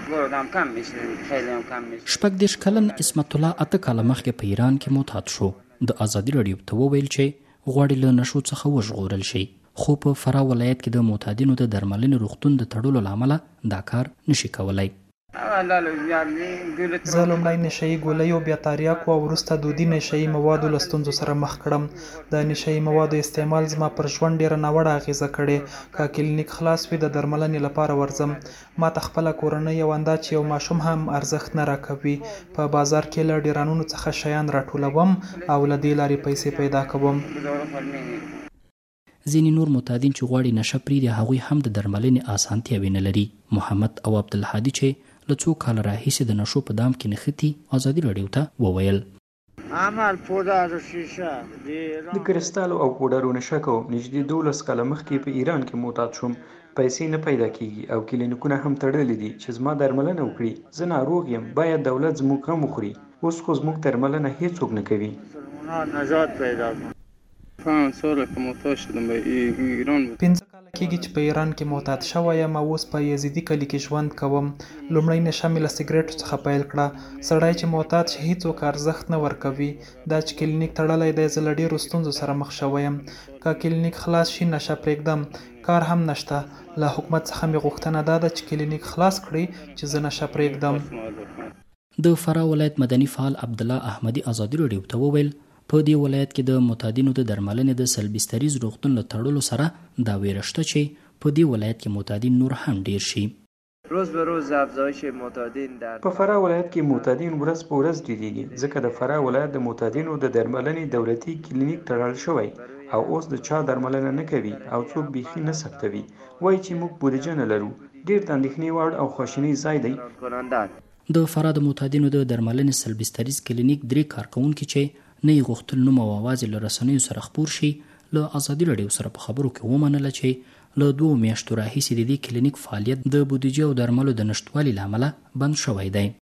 شپږ کلن عصمت الله 8 کاله مخکې په ایران کې معتاد شو. د ازادي راډیو ته وویل چې غواړي له نشو څخه وژغورل شي، خو په فراه ولایت کې د معتادینو د درملنې روغتون د تړلو له امله دا کار نشي کولای. زه لومړی نشهیي ګولۍ او بیا تریاکو او وروسته دودي نشهیي موادو له ستونزو سره مخ کړم. د نشهیي موادو استعمال زما پر ژوند ډېره ناوړه اغېزه کړې. که کلینیک خلاص وي د درملنې لپاره ورځم. ما ته خپله کورنۍ یو انده چې یو ماشوم هم ارزښت نه راکوي. په بازار کې له ډیرانونو څخه شیان راټولوم او له دې لارې پیسې پیدا کوم. ځینې نور معتادین چې غواړي نشه پرېږدي هغوی هم د درملنې اسانتیاوې نه لري. محمد او عبدالهادي چې له څو کاله راهیسې د نشو په دام کې نښتي ازادي راډیو ته وویل د کرسټالو او پوډرو نشه کوم. نږدې 12 کاله مخکې په ایران کې معتاد شوم. پیسې نه پیدا کیږي او کلینیکونه هم تړلي دي چې زما درملنه وکړي. زه ناروغ یم، باید دولت زموږ غم وخوري. اوس خو زموږ درملنه هیڅوک نه کوي. نجات پیدا کړم. 15 کاله کېږي چې په ایران کې معتاد شوی یم او اوس په یزیدي کلي کې ژوند کوم. لومړی نشه مې له سګرټو څخه پیل کړه. سړی چې معتاد شي هیڅوک ارزښت نه ورکوي. دا چې کلینیک تړلی دی، زه له ډېرو ستونزو سره مخ شوی یم. که کلینیک خلاص شي نشه پرېږدم. کار هم نشته. له حکومت څخه مې غوښتنه دا ده چې کلینیک خلاص کړي چې زه نشه پرېږدم. د فراه ولایت مدني فعال عبدالله احمدي ازادي راډیو ته وویل په دې ولایت کې د معتادینو د درملنې د سلبستریز روغتون له تړلو سره دا ویره شته چې په دې ولایت کې معتادین نور هم ډیر شي. روز به روز افزایش معتادین په فراه ولایت کې معتادین ورځ په ورځ ډیریږي، ځکه د فراه ولایت د معتادینو د درملنې دولتي کلینیک تړل شوی او اوس د چا درملنه نه کوي او څوک بیخي نه ثبتوي. وایي چې موږ بودیجه نه لرو. ډیر د اندېښنې وړ او خواشینۍ ځای دی. د فراه د معتادینو د درملنې سلبستریز کلینیک 3 کارکونکي چې نه یې غوښتل نوم او آواز له رسنیو سره خپور شي، له ازادي راډیو سره په خبرو کې ومنله چې له 2 میاشتو راهیسې د دې کلینیک فعالیت د بودیجې او درملو د نشتوالي له امله بند شوی دی.